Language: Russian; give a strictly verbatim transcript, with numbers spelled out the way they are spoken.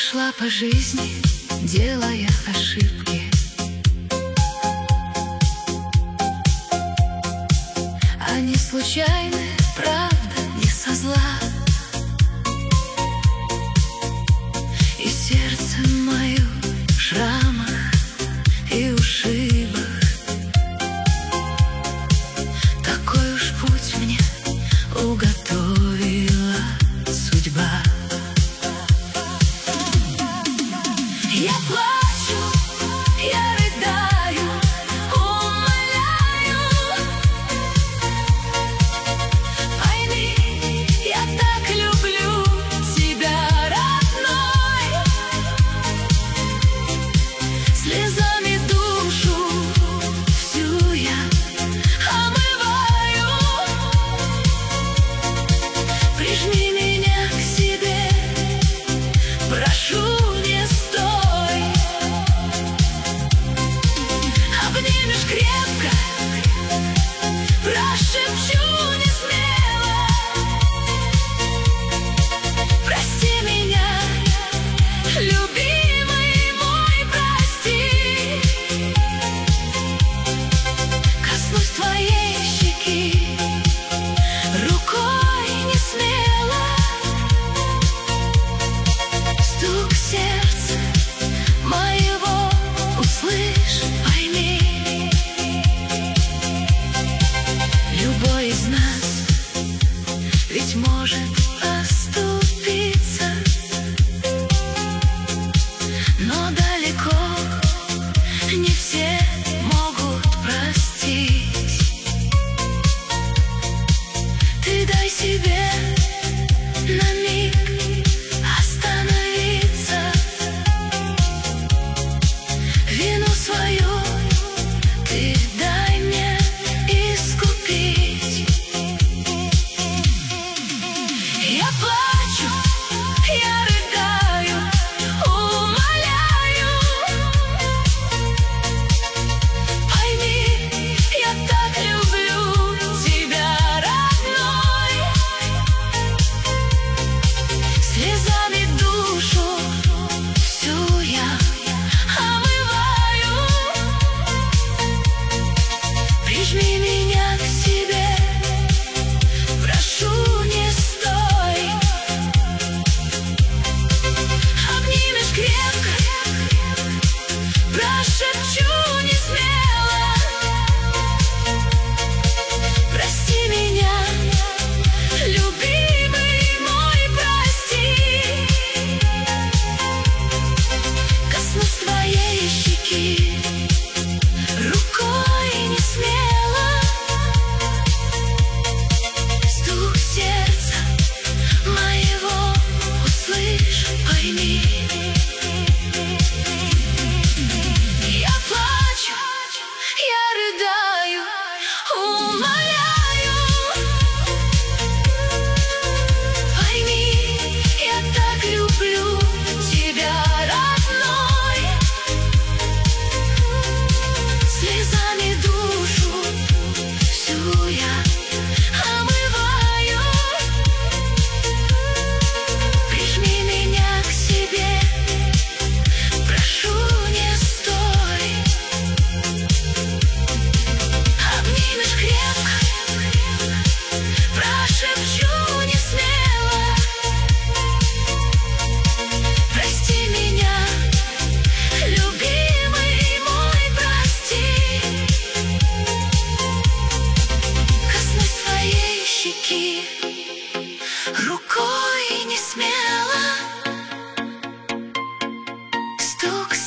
шла по жизни, делая ошибки. Они случайны, правда, не со зла. И сердце мое в шрамах и ушибах. Такой уж путь мне уготовила судьба. Я плачу, я рыдаю, умоляю, пойми, я так люблю тебя, родной. Слезами душу всю я омываю. Прижми меня к себе, прошу. Крепко прошепчу не смело: прости меня, любимый мой, прости. Коснусь твоей щеки рукой не смело. Стук сердца моего услышь, пойми. Любой из нас ведь может оступиться, но далеко не все могут простить. Ты дай себе на миг остановиться. Вину свою ты дай мне искупить. Я плачу, я рыдаю, умоляю, пойми, я так люблю тебя, родной. Слезами душу всю я омываю. Прижми меня к себе, прошу, не стой. Обнимешь крепко, прошепчу не смело: прости меня, любимый мой, прости. Коснусь твоей щеки рукой не смело. Стук сердца моего услышь, пойми. Я плачу, я рыдаю, умоляю, пойми, я так люблю тебя, родной. Слезами душу всю я омываю. Прижми меня к себе, прошу, не стой. Обнимешь крепко, прошепчу не смело: прости меня, любимый мой, прости. Коснусь твоей щеки рукой не смело. Стук